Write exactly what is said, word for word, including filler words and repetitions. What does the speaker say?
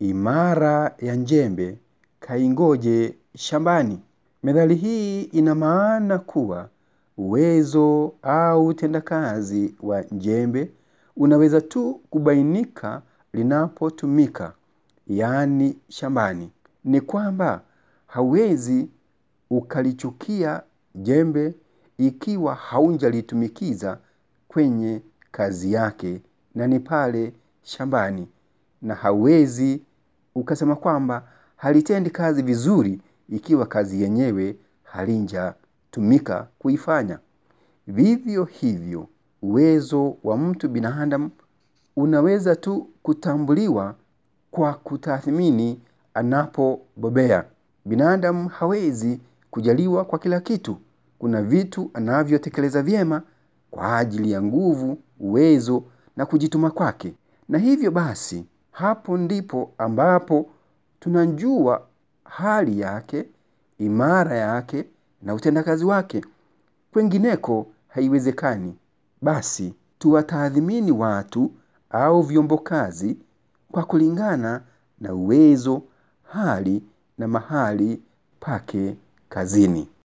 imara ya njembe kaingoje shambani. Methali hii ina maana kuwa uwezo au utendakazi wa njembe unaweza tu kubainika linapotumika, yaani shambani. Ni kwamba hauwezi ukalichukia jembe ikiwa haujalitumikiza kwenye kazi yake, na ni pale shambani. Na hauwezi ukasema kwamba halitendi kazi vizuri ikiwa kazi yenyewe halijatumika kuifanya. Vivyo hivyo, uwezo wa mtu binadamu unaweza tu kutambuliwa kwa kutathmini anapobobea. Binadamu hawezi kujaliwa kwa kila kitu. Kuna vitu anavyotekeleza vyema kwa ajili ya nguvu, uwezo na kujituma kwake. Na hivyo basi, hapo ndipo ambapo tunajua hali yake, imara yake na utendakazi wake. Kwengineko haiwezekani. Basi, tuwatathmini watu au vyombo kazi kwa kulingana na uwezo, hali na mahali pake kazini.